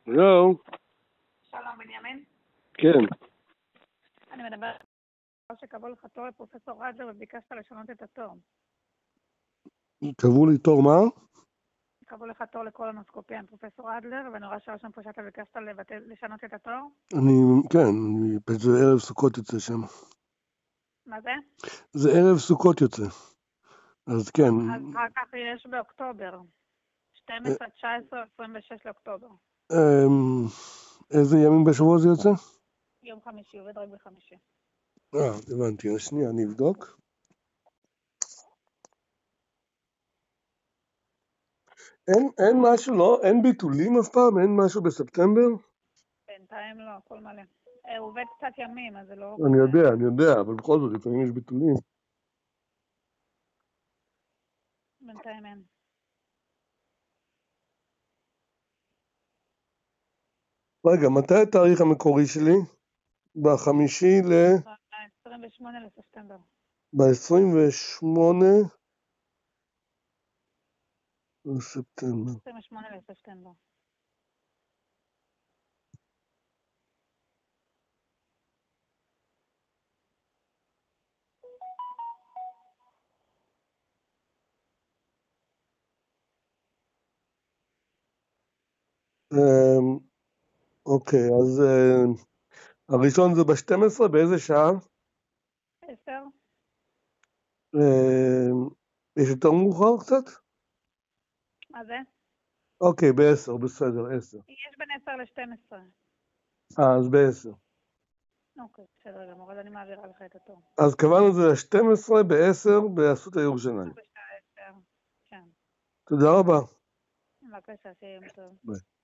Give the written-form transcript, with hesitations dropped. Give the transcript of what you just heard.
זהו. שלום בנימין. כן. אני מדברת על שקבעו לך תור לפרופסור אדלר וביקשת לשנות את התור. קבעו לי תור מה? קבעו לך תור לקולונוסקופיה עם פרופסור אדלר, ואני רואה שרשום פה שאתה ביקשת לשנות את התור. כן, זה ערב סוכות יוצא שם. מה זה? זה ערב סוכות יוצא. אז כן. אז אחר כך יש באוקטובר. 12, 19, 26 לאוקטובר. איזה ימים בשבוע זה יוצא? יום חמישי, עובד רק בחמישי. הבנתי. שנייה, אני אבדוק. אין משהו, לא? אין ביטולים אף פעם? אין משהו בספטמבר? בינתיים לא, הכל מלא. הוא עובד קצת ימים, אז זה לא... אני יודע, אבל בכל זאת, לפעמים יש ביטולים. בינתיים אין. רגע, מתי התאריך המקורי שלי? בחמישי 28 לספטמבר. ב-28 לספטמבר. 28 לספטמבר. אוקיי, אז הראשון זה ב-12, באיזה שעה? 10. יש יותר מאוחר קצת? מה זה? אוקיי, ב-10, בסדר, 10. יש בין 10 ל-12. אז ב-10. אוקיי, בסדר גמור, אז אני מעבירה לך את התור. אז קבענו זה ל-12 ב-10 באסותא ירושלים. בשעה 10, כן. תודה רבה. בבקשה, שיהיה יום טוב. ביי.